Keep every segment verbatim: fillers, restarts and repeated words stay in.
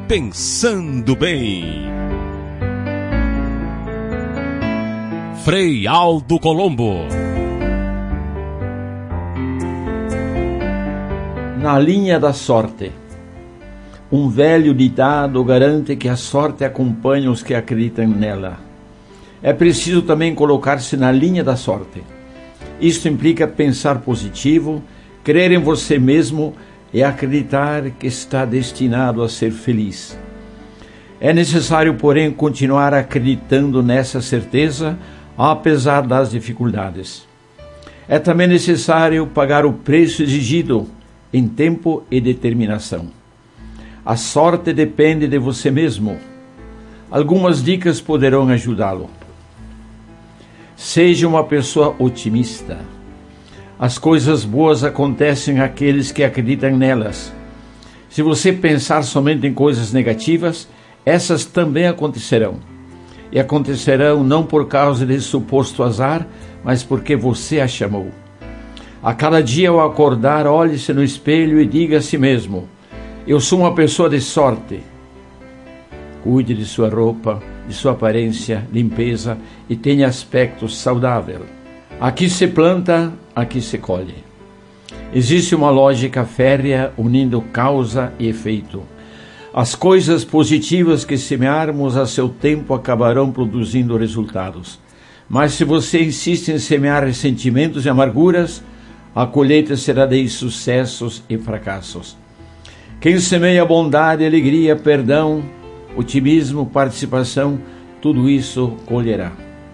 Pensando Bem. Frei Aldo Colombo. Na linha da sorte. Um velho ditado garante que a sorte acompanha os que acreditam nela. É preciso também colocar-se na linha da sorte. Isto implica pensar positivo, crer em você mesmo e acreditar que está destinado a ser feliz. É necessário, porém, continuar acreditando nessa certeza, apesar das dificuldades. É também necessário pagar o preço exigido em tempo e determinação. A sorte depende de você mesmo. Algumas dicas poderão ajudá-lo. Seja uma pessoa otimista. As coisas boas acontecem àqueles que acreditam nelas. Se você pensar somente em coisas negativas, essas também acontecerão. E acontecerão não por causa de suposto azar, mas porque você a chamou. A cada dia ao acordar, olhe-se no espelho e diga a si mesmo: eu sou uma pessoa de sorte. Cuide de sua roupa, de sua aparência, limpeza e tenha aspecto saudável. Aqui se planta, aqui se colhe. Existe uma lógica férrea unindo causa e efeito. As coisas positivas que semearmos a seu tempo acabarão produzindo resultados. Mas se você insiste em semear ressentimentos e amarguras, a colheita será de insucessos e fracassos. Quem semeia bondade, alegria, perdão, otimismo, participação, tudo isso colherá.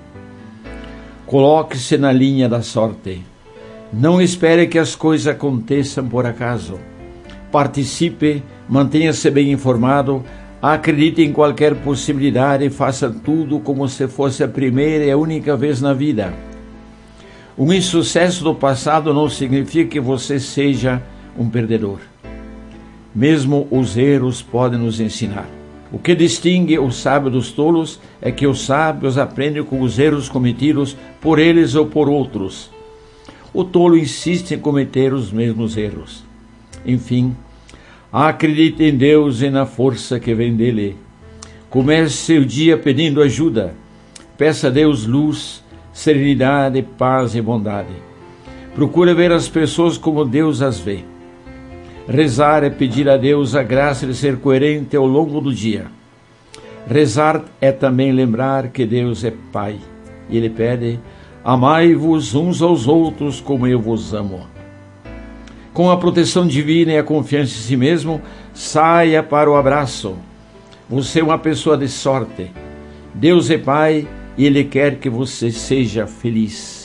Coloque-se na linha da sorte. Não espere que as coisas aconteçam por acaso. Participe, mantenha-se bem informado, acredite em qualquer possibilidade e faça tudo como se fosse a primeira e a única vez na vida. Um insucesso do passado não significa que você seja um perdedor. Mesmo os erros podem nos ensinar. O que distingue o sábio dos tolos é que os sábios aprendem com os erros cometidos por eles ou por outros. O tolo insiste em cometer os mesmos erros. Enfim, acredite em Deus e na força que vem dele. Comece seu dia pedindo ajuda. Peça a Deus luz, serenidade, paz e bondade. Procure ver as pessoas como Deus as vê. Rezar é pedir a Deus a graça de ser coerente ao longo do dia. Rezar é também lembrar que Deus é Pai. E Ele pede: amai-vos uns aos outros como eu vos amo. Com a proteção divina e a confiança em si mesmo, saia para o abraço. Você é uma pessoa de sorte. Deus é Pai e Ele quer que você seja feliz.